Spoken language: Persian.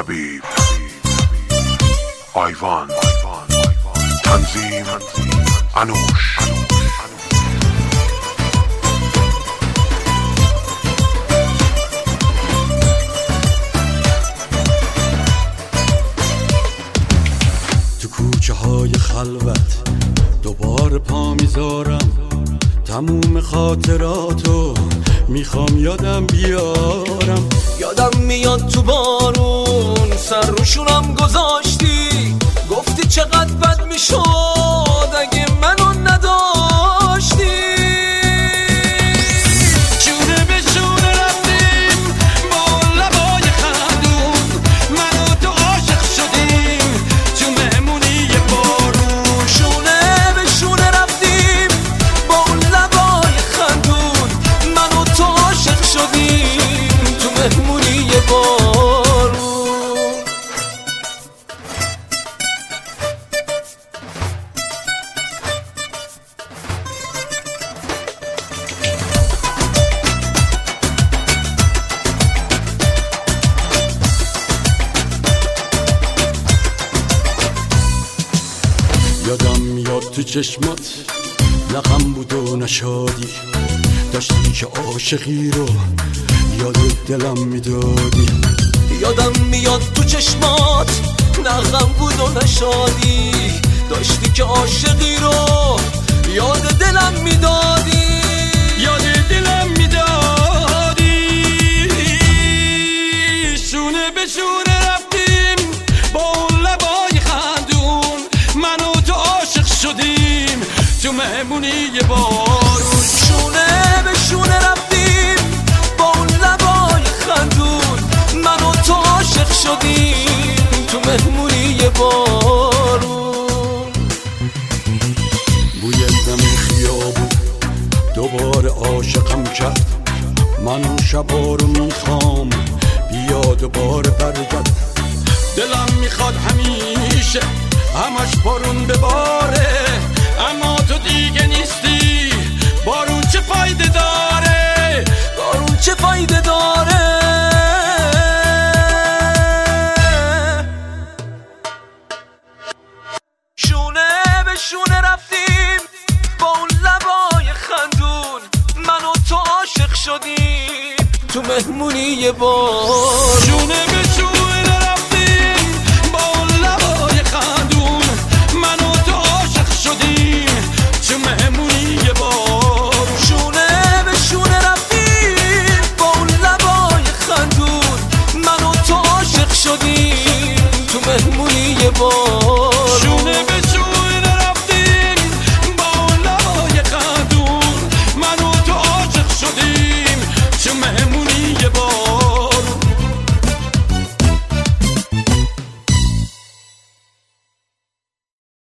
حبیب آیوان تنظیم انوش. تو کوچه های خلوت دوباره پا میذارم، تموم خاطراتو میخوام یادم بیارم. یادم میاد تو بارون سر روشونم گذاشتی، گفتی چقدر بد میشد اگه منو نداشتی. جونه به جونه رفتیم با لبای خندون، من و تو عاشق شدیم تو مهمونی بارون. شونه به شونه رفتیم با اون لبای خندون، من و تو عاشق شدیم تو مهمونی بارون. یادم میاد تو چشمات لقم بود و نشادی، داشتی که عاشقی رو یاد دلم میدادی. یادم میاد تو چشمات نغم بود و نشادی، داشتی که عاشقی رو یاد دلم میدادی. یاد دلم میدادی. شونه به شونه رفتیم با اون لبای خندون، من و تو عاشق شدیم تو مهمونی بارون. شونه به شونه رفتیم با اون لبای خندون، من و تو عاشق شدیم تو مهمونی بارون. بوی دم خیابون دوباره عاشقم کرد، من اون شبا رو میخوام بیا دوباره برگرد. دلم میخواد همیشه همش بارون بباره، اما تو دیگه نیستی. بارون چه فایده داره؟ بارون چه فایده داره؟ شونه به شونه رفتیم با اون لبای خندون، من و تو عاشق شدیم تو مهمونی بارون. شونه به شونه رفتیم با اون لبای خندون، من و تو عاشق شدیم تو مهمونی بارون. شونه به شونه رفتیم با اون لبای خندون، من و تو عاشق شدیم تو مهمونی بارون.